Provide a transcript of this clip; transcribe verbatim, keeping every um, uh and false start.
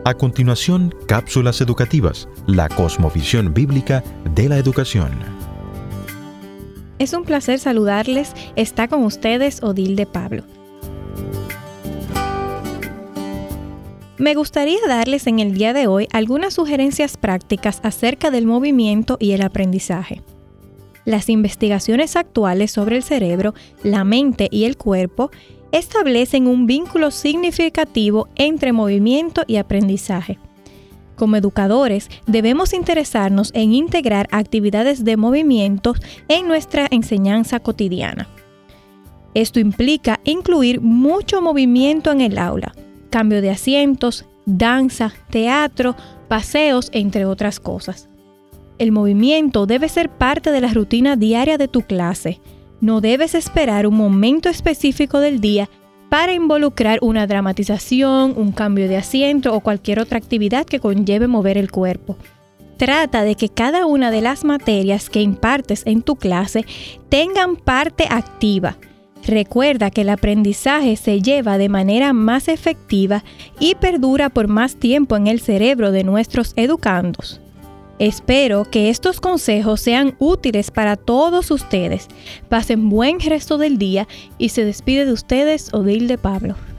A continuación, cápsulas educativas, la cosmovisión bíblica de la educación. Es un placer saludarles. Está con ustedes Odilde Pablo. Me gustaría darles en el día de hoy algunas sugerencias prácticas acerca del movimiento y el aprendizaje. Las investigaciones actuales sobre el cerebro, la mente y el cuerpo establecen un vínculo significativo entre movimiento y aprendizaje. Como educadores, debemos interesarnos en integrar actividades de movimiento en nuestra enseñanza cotidiana. Esto implica incluir mucho movimiento en el aula, cambio de asientos, danza, teatro, paseos, entre otras cosas. El movimiento debe ser parte de la rutina diaria de tu clase. No debes esperar un momento específico del día para involucrar una dramatización, un cambio de asiento o cualquier otra actividad que conlleve mover el cuerpo. Trata de que cada una de las materias que impartes en tu clase tengan parte activa. Recuerda que el aprendizaje se lleva de manera más efectiva y perdura por más tiempo en el cerebro de nuestros educandos. Espero que estos consejos sean útiles para todos ustedes. Pasen buen resto del día y se despide de ustedes Odilde Pablo.